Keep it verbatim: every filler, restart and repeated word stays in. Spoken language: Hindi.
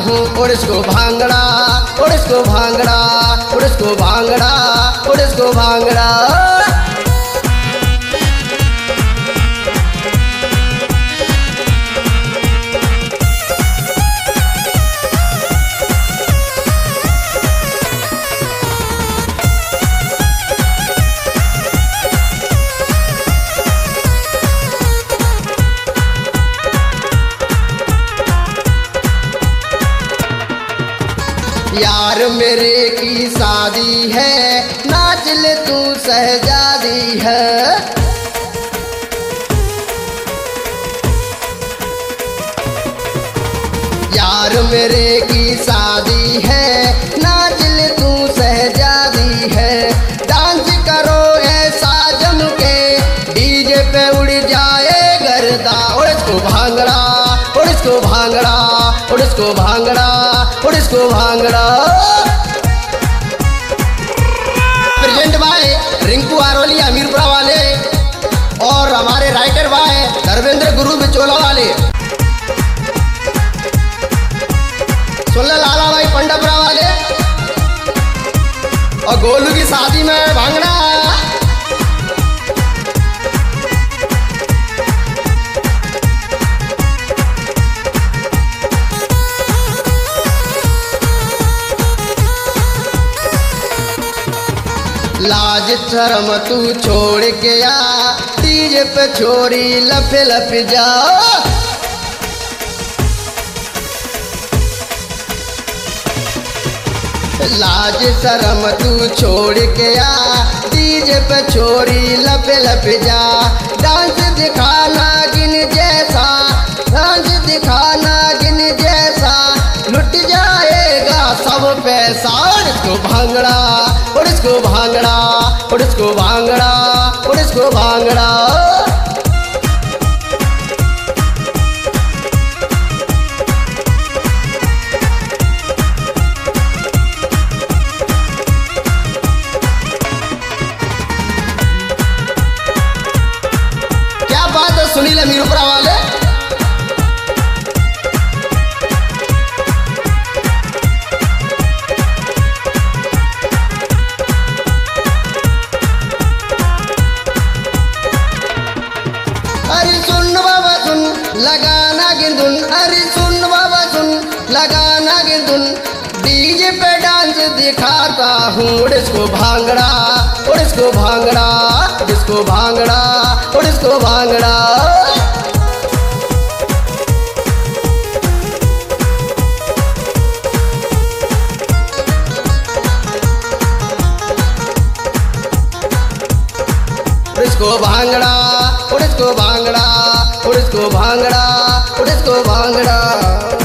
हूँ और इसको भांगड़ा, और इसको भांगड़ा, और इसको भांगड़ा, और इसको भांगड़ा। यार मेरे की शादी है, नाच ले तू शहजादी है। यार मेरे की शादी है, नाच ले तू शहजादी है। डांस करो ऐसा जम के, डीजे पे उड़ जाए गर्दा। और इसको भांगड़ा, और इसको भांगड़ा, और इसको भांगड़ा, और इसको भांगड़ा। प्रेजेंट भाई रिंकू आरोली अमीरपुरा वाले, और हमारे राइटर भाई धर्मेंद्र गुरु बिचोला वाले, सोलह लाला भाई पंडपरा वाले, और गोलू की शादी में भांगड़ा। लाज शर्म तू छोड़ के आ, डीजे पे छोरी लप लप जा। लाज शर्म तू छोड़ के आ, डीजे पे छोरी लप लप जा। डांस दिखाना गिन जैसा, डांस दिखाना गिन जैसा, लुट जाएगा सब पैसा। और इसको भांगड़ा, और इसको भांगड़ा, और इसको भांगड़ा, और इसको भांगड़ा। क्या बात है सुनील अमीरपुरा वाले। अरे सुन बाबा सुन लगाना गिंदुन, अरे सुन बाबा सुन लगाना गिंदुन। डीजे पे डांस दिखाता हूँ, और इसको भांगड़ा, और इसको भांगड़ा, और इसको भांगड़ा, और इसको भांगड़ा। और इसको भांगड़ा, और इसको भांगड़ा, और इसको भांगड़ा, और इसको भांगड़ा।